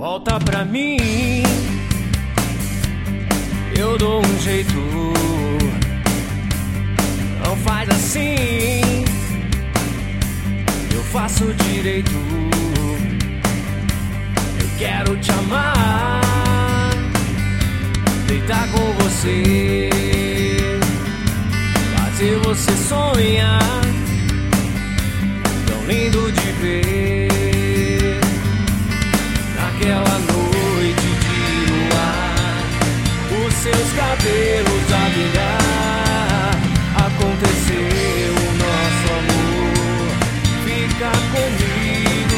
Volta pra mim, eu dou um jeito. Não faz assim, eu faço direito. Eu quero te amar, deitar com você, fazer você sonhar, tão lindo de ver. Naquela noite de luar, os seus cabelos a brilhar, aconteceu o nosso amor, fica comigo.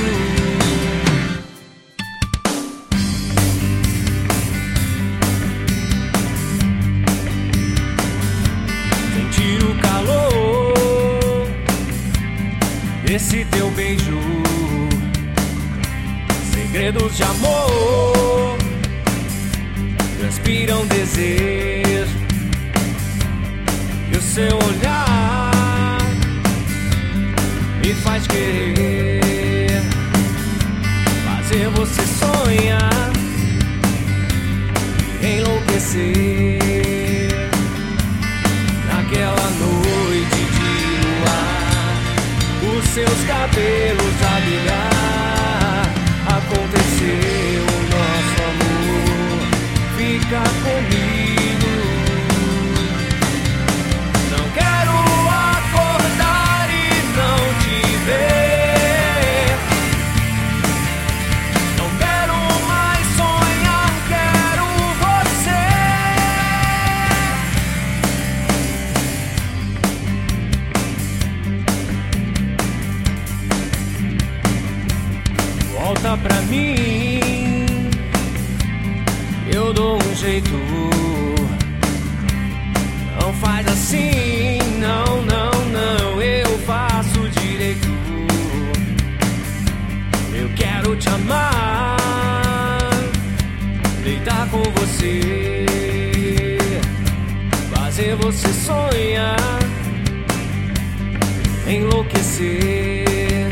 Sentir o calor desse teu beijo, segredos de amor transpiram desejo, e o seu olhar me faz querer fazer você sonhar e enlouquecer. Naquela noite de luar, os seus cabelos a brilhar, aconteceu o nosso amor, fica comigo. Não quero acordar e não te ver, não quero mais sonhar, quero você. Volta pra mim, eu dou um jeito. Não faz assim, não, não, não, eu faço direito. Eu quero te amar, deitar com você, fazer você sonhar, enlouquecer.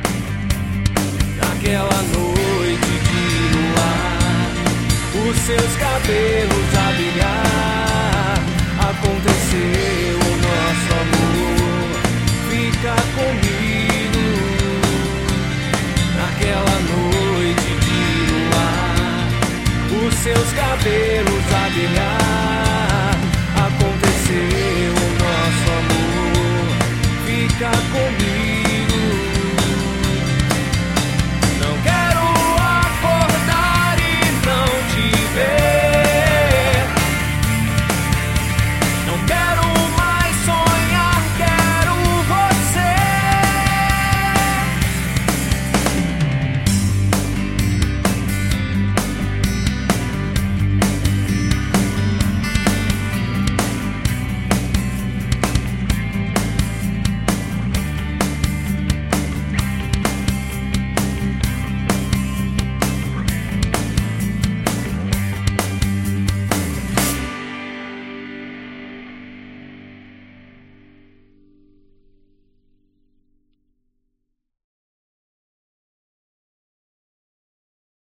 Naquela noite de luar, os seus cabelos a brilhar, aconteceu o nosso amor, fica comigo. Naquela noite de luar, os seus cabelos a brilhar, aconteceu o nosso amor, fica comigo.